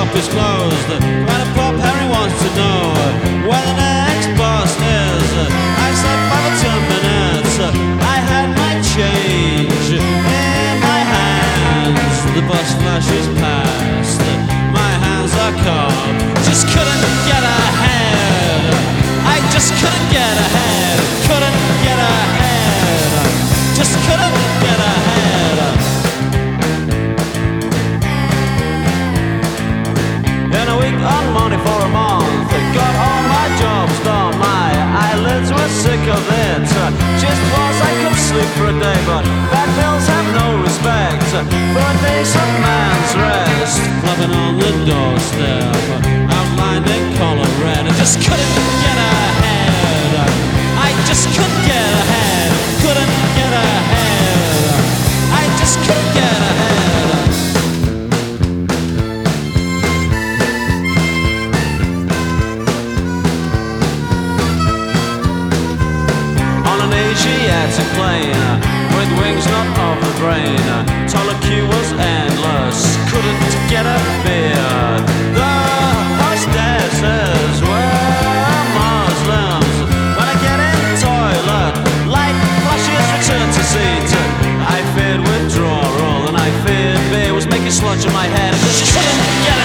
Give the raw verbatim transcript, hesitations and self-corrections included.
shop is closed. When a Pop Harry wants to know where the next boss is. I said five or ten minutes. I had my change in my hands. The bus flashes past. My hands are cold. Just couldn't get ahead. I just couldn't get ahead. Couldn't get ahead. Just couldn't get ahead. In a week on money for a month, got all my jobs done. My eyelids were sick of it. Just was I could sleep for a day, but bad bills have no respect for a decent man's rest. Clubbing on the doorstep, outlined in color red. I just couldn't get ahead. I just couldn't get ahead. Couldn't get ahead. I just couldn't get ahead. On an Asiatic plane, with wings not of the brain, taller queue was endless. Couldn't get a beer. The hostesses were Muslims. When I get in the toilet, light flashes return to seat. I feared withdrawal and I feared beer was making sludge in my head. I just couldn't get